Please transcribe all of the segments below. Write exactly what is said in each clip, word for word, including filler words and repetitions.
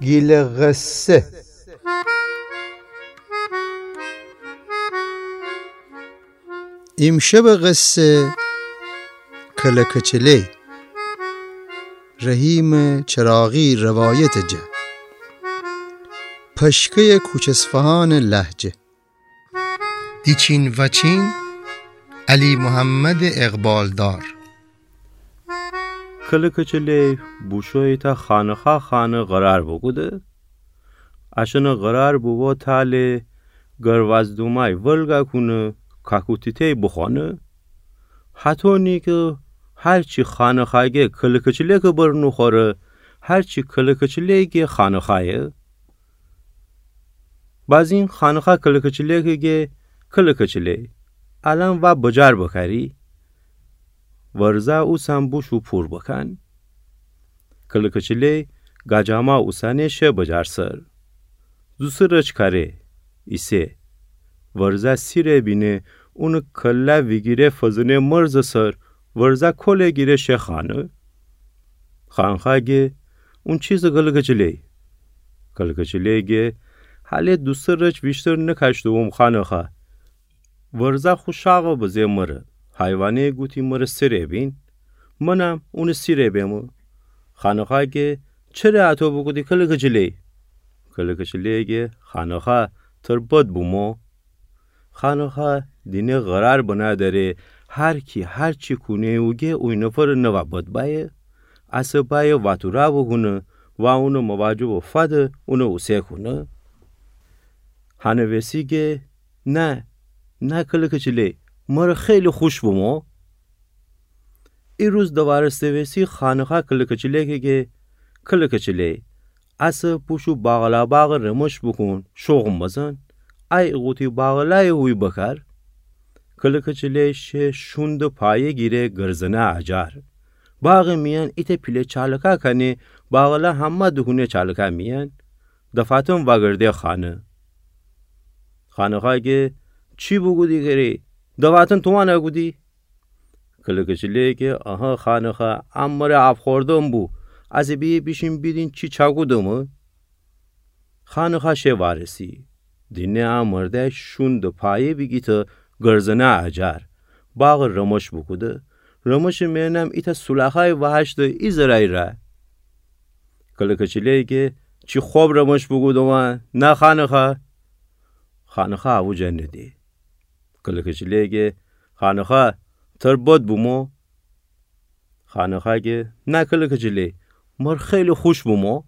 گیل قصه. امشب قصه کلکچلی رحیم چراغی روایت جه پشکه کوچسفهان لهجه دیچین و چین علی محمد اقبالدار. کلکچلی بوشوی تا خانخا خانه قرار بگوده اشن قرار بگو تاله گروازدومای ولگا کنه کاکوتیتی بخونه حتی نی که هرچی خانه خایگه کلکچلی که برنو خوره هرچی کلکچلی که خانه خایه باز این خانه خواه کلکچلی که کلکچلی الان و بجار بکری ورزا او سنبوشو پور بکن کلکچلی گاجاما او سنشه بجار سر دوسرچ کاره ایسه ورزا سیره بینه اونو کلا ویگیره فزونه مرز سر ورزا کله گیره شه خانه خانخواه گه اون چیز کلکچلی کلکچلی گه حاله دوسرچ بیشتر نکشته اوم خانه خواه ورزا خوشاقه بزه مره حیوانه گوتی مره سیره بین منم اون سیره بیمو خانخواه گه چرا اتو بگودی کلکچلی کلکچلی گه خانخواه تر بد بومو خانخواه دینه قرار بنا داره هر کی هر چی کنه اوگه اوی نفر نوا بد بایه اسه بایه واتورا بگونه و اونو مواجب و فده اونو اوسه کنه هنویسی گه نه نه کلکچلی مره خیلی خوش بومو ای روز دواره سویسی خانخواه کلکچلی که کلکچلی اسه پوشو باغلا باغ رمش بکن شوغم بزن ای غوتی باغلای هوی بکر کلکچلی شه شوند پایه گیره گرزنه اجار باغ میان ایت پیله چالکا کنه باغلا همه دهونه چالکا میان دفاتم وگرده خانه خانخواه گه چی بگودی گری دواتن تو ما نگودی کلکچلی که آها خانخواه امر آب خوردم بو از بی بیشیم بیدین چی چاگودم خانخواه شه وارسی دینه امرده شوند پایه بگیت گرزنه اجار باغ رمش بکوده رمش مینم ایتا سلاخای وحشت ای زرای را کلکچلی که چی خوب رمش بگودم نه خانخواه خانخواه او جنده کلکچلی که خانخواه تر بد بومو خانخواه که نه کلکچلی مر خیلی خوش بومو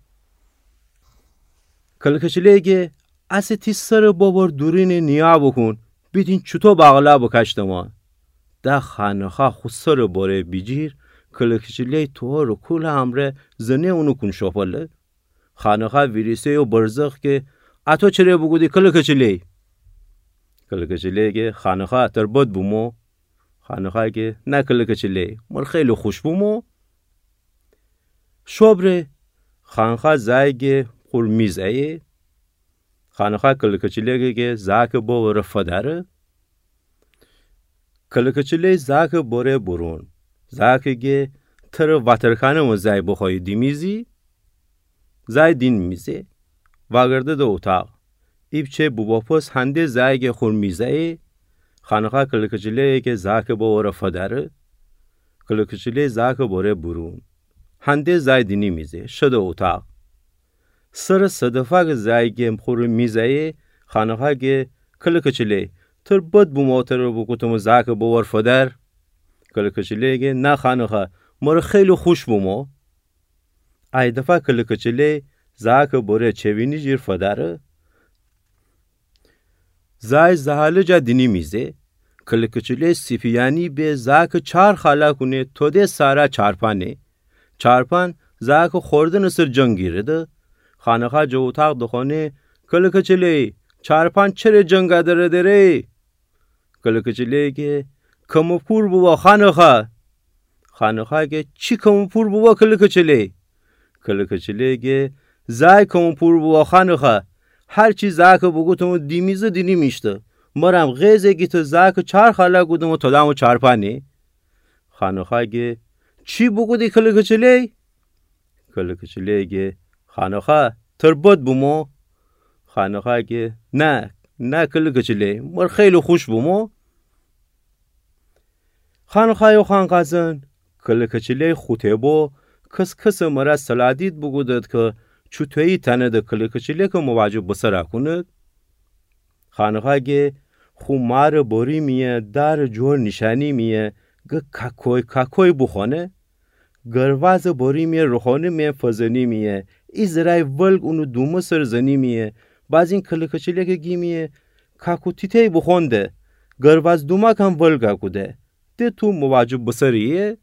کلکچلی که اصی تی سر بابر دورین نیا بکن بیدین چطور باغلا بکشتما ده خانخواه خود سر باره بیجیر کلکچلی تو رو کل همره زنه اونو کن شپله خانخواه ویریسه و برزخ که اتو چره بگودی کلکچلی کلکچلی که خانخواه تر بد بومو خانخواه که نه کلکچلی مر خیلی خوش بومو شبره خانخواه زایگه خور میزه خانخواه کلکچلی که زاک با رفداره کلکچلی زاک باره برون زاک که تر واترخانه و زای بخوای دیمیزی زای دین میزه واگرده دو اتاق ایبچه بوباپس هنده زایگ خور میزه خانخواه کلکچلی که زاک با رفداره کلکچلی زاک باره برون هنده زای دینی میزه شده اتاق سر صدفاق زایگیم خور میزه خانخواه که کلکچلی تر بد بومو تر بکوتم زاک با رفدار کلکچلی که نه خانخواه مر خیلی خوش بومو ای دفعه کلکچلی زاک باره چوینی جیر فداره زای زهاله جا دینی میزه کلکچلی سیفیانی به زاک چار خالا کنه توده سارا چارپانه چارپان زاک خورده نصر جنگ گیرده خانخواه جو اتاق دخانه کلکچلی چارپان چره جنگ داره داره کلکچلی که کمپور بوا خانخواه خانخواه که چی کمپور بوا کلکچلی کلکچلی که زای کمپور بوا خانخواه هر چی زاک بگوتم دیمیزه دینی میشته مرم غیزه گیت زاک چار خالا گودم و تدام و چارپانی خانخواه چی بگودی کلکچلی؟ کلکچلی خانخواه تربت بومو؟ خانقا گه نه نه کل کچلی مر خیلی خوش بومو؟ خانقای و خانقازن کل کچلی خوته بو کس کس مرا سلادید بگودد که چوتوی تنه ده کل کچلی که مواجب بسر کند. خانقا گه خو مار بوری میه دار جور نشانی میه گه کاکوی کاکوی بخونه گرواز بوری میه روخانه میه فزنی میه ایزرای ولگ اونو دومه سرزنی میه باز این کل کچلی که گی میه کاکو تیتی بخونده گرواز دوما کم ولگا کده ده تو مواجب بسریه.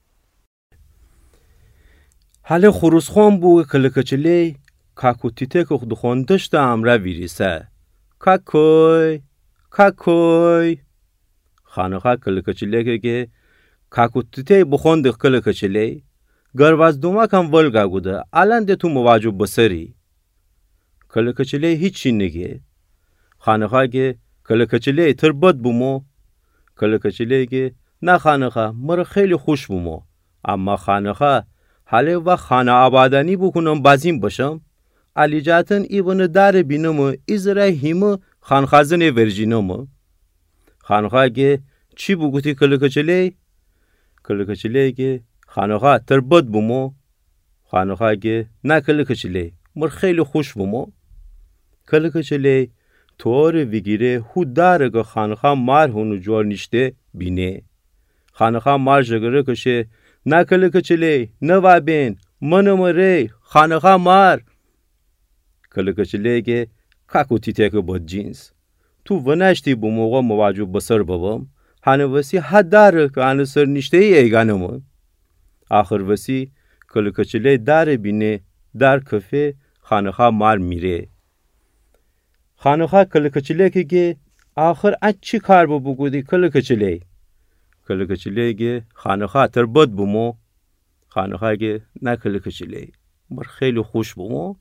حالا خروس خون بو کل کچلی کاکو تیتی که دخوندش ده امرا ویریسه کاکوی کاکوی. خانقا کل کچلی که کاکو تیتی بخونده کل کچلی گرواز دوما کم ولگا کده الان ده تو مواجب بسری. کل کچلی هیچی نگه. خانقا که کل کچلی تربت بومو؟ کل کچلی که نه خانقا مر خیلی خوش بومو اما خانقا حالا و خانه آبادانی بکنم بازیم باشم علی جاتن ایوان دار بینم ایزرای هیمو خانخازن ورژینم. خانقا که چی بگوتی کل کچلی؟ کل کچلی که خانقا تربت بومو؟ خانقا که نه کل کچلی مر خیلی خوش بومو. کل کچلی طور ویگیره هو داره که خانقا مار هونو جور نشته بینه. خانقا مار جگره کشه نه کل کچلی نه وابین منم ری خانقا مار. کل کچلی که کاکو تیته که بود جینس تو ونشتی بو موقع مواجب بسر بابم هنه وسی حد داره که هنه سر نشته ایگانم. آخر وسی کل کچلی داره بینه در کفه خانقا مار میره. خانقا کل کچلی که آخر اچ چی کار با بگودی کل کچلی؟ کل کچلی که خانقا تربت بومو؟ خانقا که نه کل کچلی مر خیلی خوش بومو.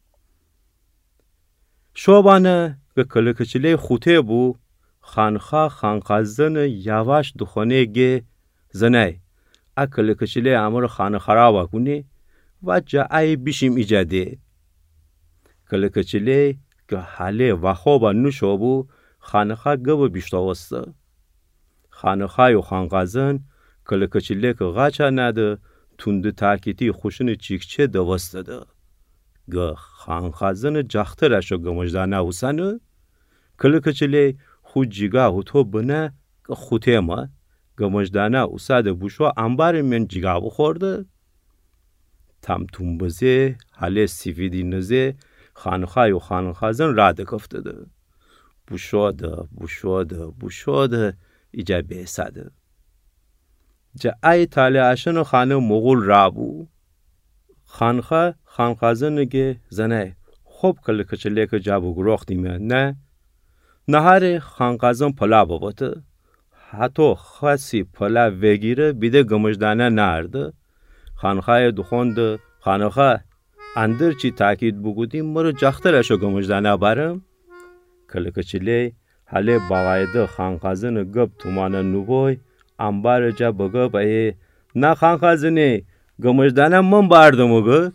شوبانه که کل کچلی خوته بو خانقا خانقازن یواش دخونه گه زنه اکل کچلی امر خانه خرابا کنی و جایی بیشیم ایجاده. کل کچلی که حاله و خوبا نشو بو خانقا گو بیشتاوسته. خانقای و خانقازن کل کچلی که غاچا نده تونده تاکیتی خوشن چیکچه دوسته ده. گه خانقازن جاخترشو گمجدانه حسنه کل کچلی خود جیگا و تو بنه که خوته ما گمجدانه حساده بوشو انبار من جیگا بخورده. تم تنبزه حاله سیفیدی نزه خانقای و خانقازن راده کفته ده. بوشوده بوشوده بوشوده ایجا بیساده. جا ای تاله اشن خانه مغول رابو. خانقا خانقازن نگه زنه خوب کل کچلی که جابو گروخ دیمه نه نهار خانقازن پلا بابته حتی خاصی پلا وگیره بیده گمجدانه نرده. خانقای دخونده خانقا اندر چی تاکید بگودیم مرو جاخترشو گمجدانه بارم. کل کچلی حاله باقایده خانقازن گب تومانه نوبوی انبار جا بگب ای نه خانقازنه گمجدانه من باردم اگه.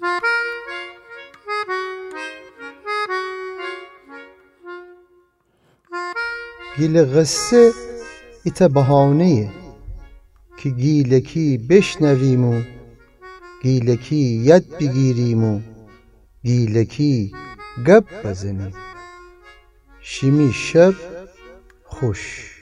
گیل قصه ایتا بهانه‌یه که گیلکی بشنویم و گیلکی ید بگیریم و گیلکی گپ بزنیم. شیمی شب خوش.